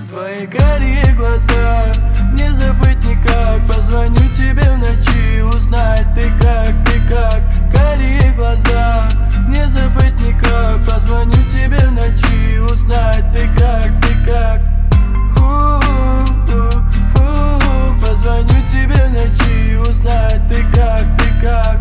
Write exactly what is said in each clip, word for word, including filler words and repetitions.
Твои карие глаза не забыть никак. Позвоню тебе в ночи, узнать ты как, ты как. Карие глаза не забыть никак. Позвоню тебе в ночи, узнать ты как, ты как. Ху-ху-ху-ху. Позвоню тебе в ночи, узнать ты как, ты как.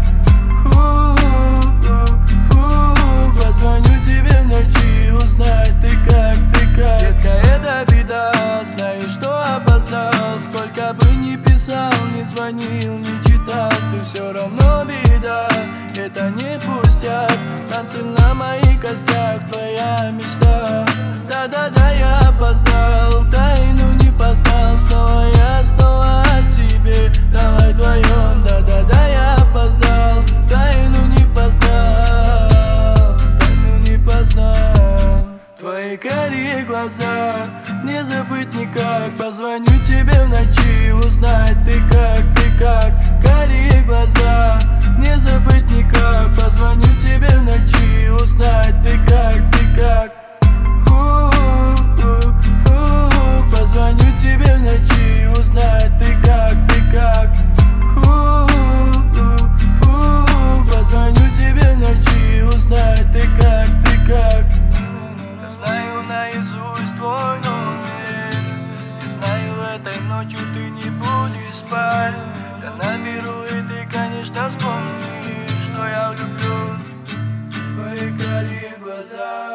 Ху-ху-ху-ху. Позвоню тебе в ночи, узнать ты как, ты как. Детка, это беда, знаю, что опоздал. Сколько бы ни писал, не звонил, не читал, ты все равно беда. Это не пустяк, танцы на моих костях, твоя мечта. Да-да-да, я опоздал, тайну не познал. Снова я, снова о тебе, давай вдвоем. Да-да-да, я опоздал, тайну не познал, тайну не познал. Твои карие глаза не забыть никак. Позвоню тебе в ночи, узнать ты как, ты как. Карие глаза не забыть никак. Позвоню тебе в ночи, узнать ты как, ты как. Ху-ху-ху-ху. Позвоню тебе в ночи, узнать ты как, ты как. Ху-ху-ху-ху. Позвоню тебе в ночи, узнать ты как, ты как. Я знаю наизусть твой номер, и знаю, этой ночью ты не будешь спать. Я наберу, и ты, конечно, вспомнишь, что я влюблен в твои карие глаза.